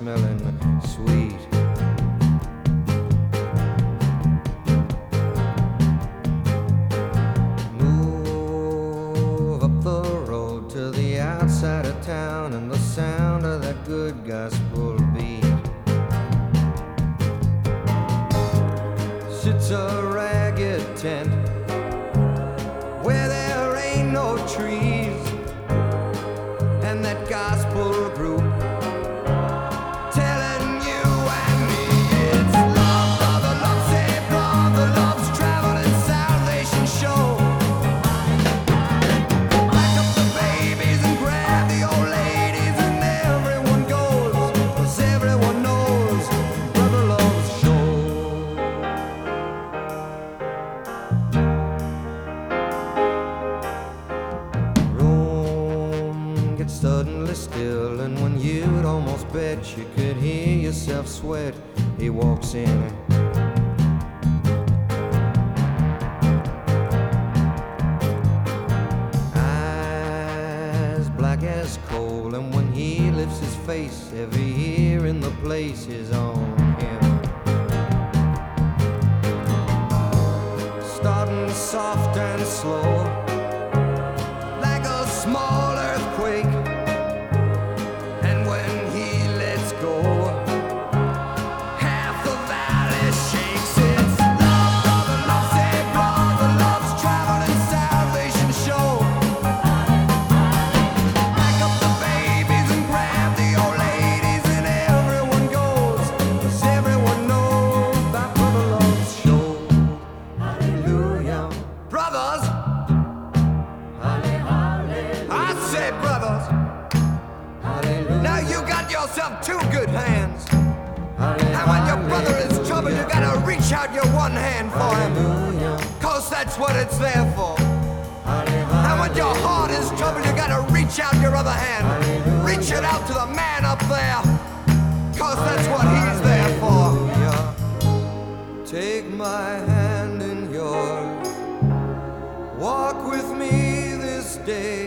smelling sweet. Move up the road to the outside of town, and the sound of that good gospel beat sits a ragged tent where there ain't no trees, and that gospel group telling you and me it's love, brother, love, say brother, love's traveling salvation show. Back up the babies and grab the old ladies, and everyone goes, 'cause everyone knows brother loves show. Room gets suddenly still, and when you'd almost bet you could hear yourself sweat, he walks in. Eyes black as coal, and when he lifts his face, every ear in the place is on him. Starting soft and slow, like a small earthquake, and when he lets go, half the valley shakes. It's love, brother, love, say brother, love's traveling salvation show. Back up the babies and grab the old ladies, and everyone goes, 'cause everyone knows that brother loves show. Hallelujah, brothers. I say brothers. Now you got yourself two good hands. And when your brother is trouble, you gotta reach out your one hand for him, 'cause that's what it's there for. And when your heart is trouble, you gotta reach out your other hand. Reach it out to the man up there, 'cause that's what he's there for. Take my hand in yours, walk with me this day.